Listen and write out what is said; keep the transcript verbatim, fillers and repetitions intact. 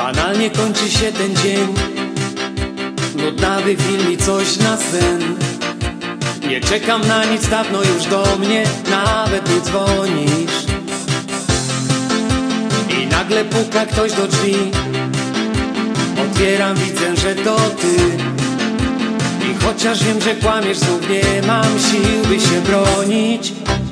Banalnie kończy się ten dzień. Nudnawy film i coś na sen. Nie czekam na nic, dawno już do mnie nawet nie dzwonisz. I nagle puka ktoś do drzwi. Otwieram, widzę, że to ty. I chociaż wiem, że kłamiesz, znów nie mam sił, by się bronić.